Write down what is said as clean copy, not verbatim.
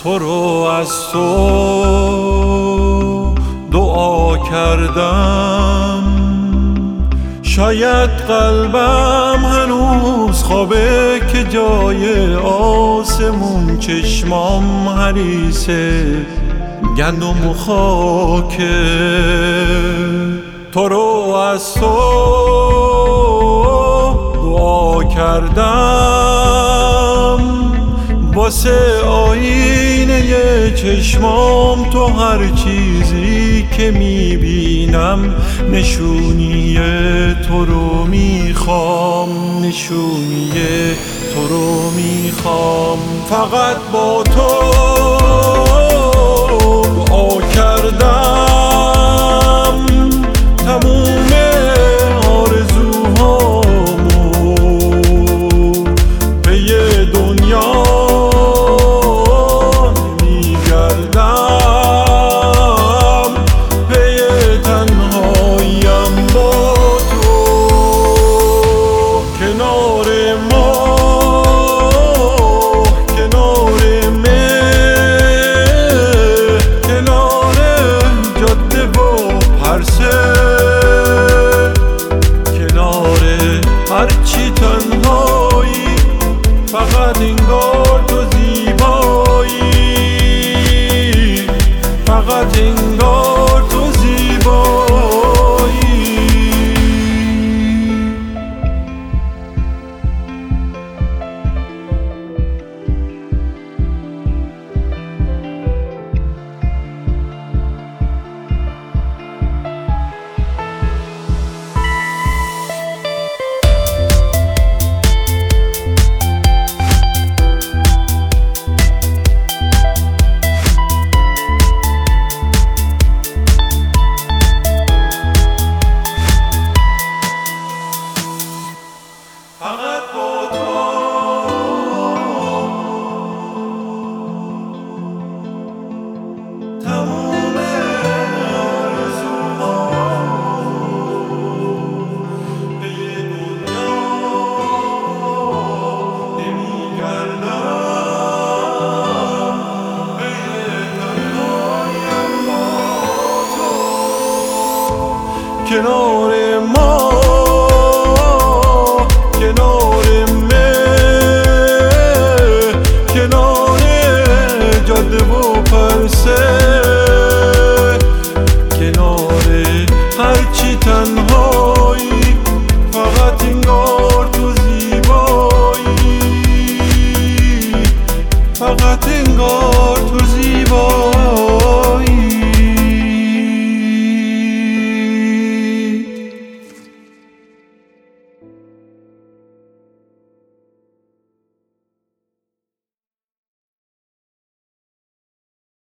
تو رو از تو دعا کردم، شاید قلبم هنوز خوابه که جای آسمون چشمام حریصه گندم و خاکه. تو رو از تو دعا کردم، واسه آینه چشمام تو هر چیزی که میبینم نشونی تو رو میخوام، نشونی تو رو میخوام. فقط با تو دعا کردم تموم آرزوهامو به یه دنیا نمیگردم، به یه تنهاییم با تو کنار ما، کنار کنار جاده و پرسه، کنار هرچی تنهایی، فقط انگار تو زیبایی، فقط انگار تو زیبایی. فقط با تو تموم آرزوهام به یه دنیا نمیگردم، به یه تنهاییم با تو کنار ما.